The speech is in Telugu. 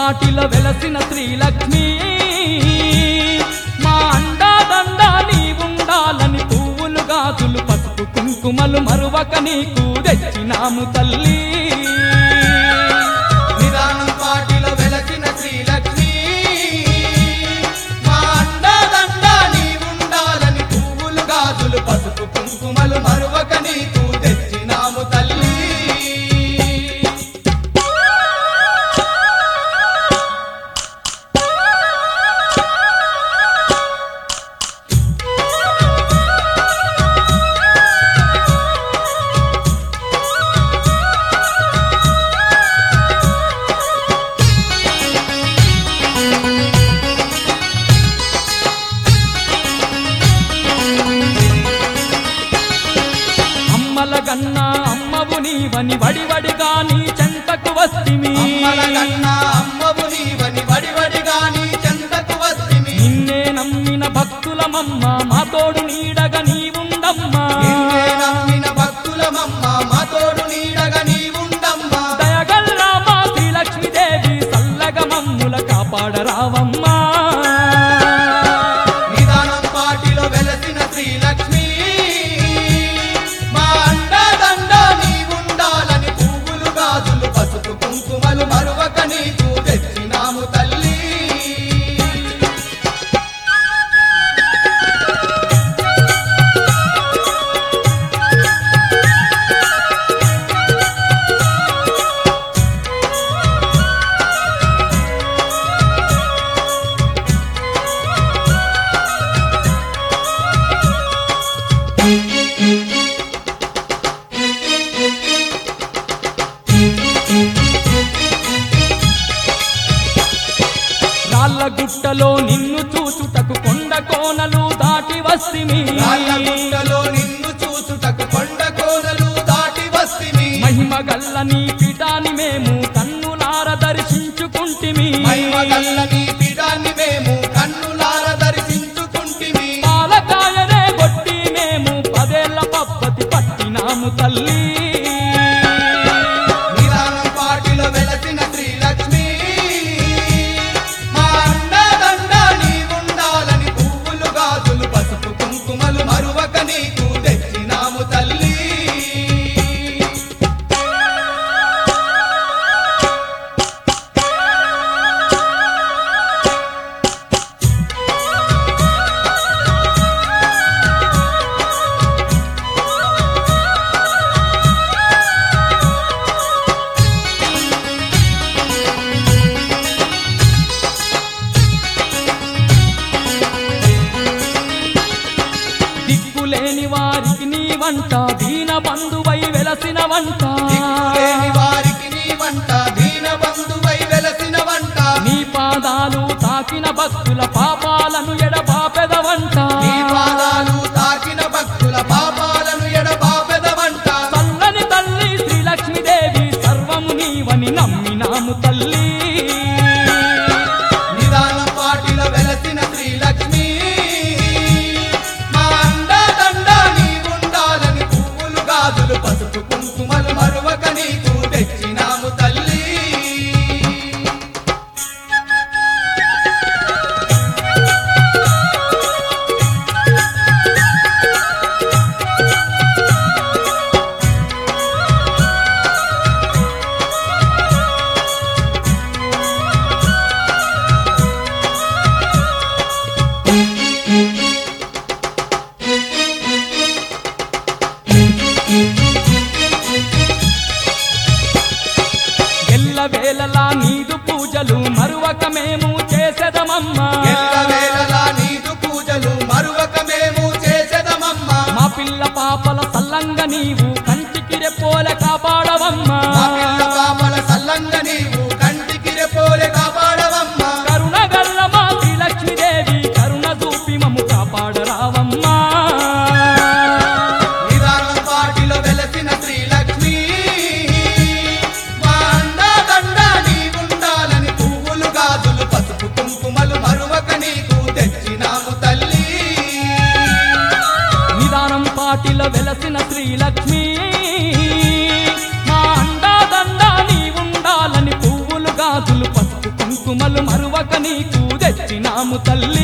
పాటిల వెలసిన శ్రీలక్ష్మి మా అండాదండ నీవుండాలని పువ్వులు గాజులు పసుపు కుంకుమలు మరువక నీకు తెచ్చినాము తల్లి నిదానం పాటిలో వెలసిన శ్రీలక్ష్మి మా అండాదండ నీవుండాలని పువ్వులు గాజులు పసుపు కుంకుమలు మరువక నీకు తెచ్చినాము తల్లి అమ్మలగన్నా అమ్మవు నీవని వడివడిగా నీ చెంతకు వస్తిమి అమ్మలగన్నా అమ్మవు నీవని వడివడిగా నీ చెంతకు వస్తిమి నిన్నే నమ్మిన భక్తులమమ్మ మా తోడు నీడగా నీవుండమ్మా నిన్నే నమ్మిన భక్తులమమ్మ మా తోడు నీడగా నీవుండమ్మా దయగల్ల మా శ్రీలక్ష్మీదేవి సల్లగ మమ్ముల కాపాడరావమ్మా నిదానం పాటిలో వెలసిన శ్రీలక్ష్మి మా అండాదండ నీవుండాలని పువ్వులు గాజులు పసుపు కుంకుమలు మరువక నీకు తెచ్చినాము తల్లి రాళ్ళ గుట్టలో నిన్ను చూచుటకు కొండ కోనలు దాటి వస్తిమి రాళ్ళగుట్టలో నిన్ను చూచుటకు కొండ కోనలు దాటి వస్తిమి మహిమ గల్ల నీ పీఠాన్ని మేము కన్నులార దర్శించుకుంటిమి మహిమగల్ల నీ పీఠాన్ని మేము కన్నులార దర్శించుకుంటిమి పాలకాయనే కొట్టి మేము 10 ఏళ్ల పప్పతి పట్టినాము తల్లి నిదానం పాటిలో వెలసిన శ్రీలక్ష్మి మా అండాదండ నీవుండాలని పువ్వులు గాజులు పసుపు కుంకుమలు మరువక నీకు తెచ్చినాము తల్లి దిక్కులేని వారికి నీ వంట దీన బంధువై వెలసిన వంట దిక్కులేని వారికి నీ వంట దీన బంధువై వెలసిన వంట నీ పాదాలు తాకిన భక్తుల పాపాలను ఎడబాపెద వంట నీ పాదాలు తాకిన భక్తుల పాపాలను ఎడబాపెద వంట చల్లని తల్లి శ్రీలక్ష్మీదేవి సర్వము నీవని నమ్మినాము తల్లి నిదానం పాటిలో వెలసిన శ్రీలక్ష్మి మా అండాదండ నీవుండాలని పువ్వులు గాజులు పసుపు కుంకుమలు మరువక నీకు తెచ్చినాము తల్లి ఎల్లవేళలా నీదు పూజలు మరువక మేము చేసెదమమ్మా ఎల్లవేళలా నీదు పూజలు మరువక మేము చేసెదమమ్మా మా పిల్ల పాపల సల్లంగా నీవు కంటికి రెప్పోల కాపాడవమ్మా మా పిల్ల పాపల సల్లంగా నీవు కంటికి రెప్పోలే కాపాడవమ్మా కరుణ గల్ల మా శ్రీలక్ష్మీదేవి కరుణ చూపి మమ్ము కాపాడరావమ్మా నిదానం పాటిలో వెలసిన శ్రీలక్ష్మి మా అండాదండ నీవుండాలని పువ్వులు గాజులు పసుపు కుంకుమలు మరువక నీకు తెచ్చినాము తల్లి నిదానం పాటిల వెలసిన శ్రీలక్ష్మి మా అండాదండ నీవుండాలని పువ్వులు గాజులు పసుపు కుంకుమ రాము తల్లి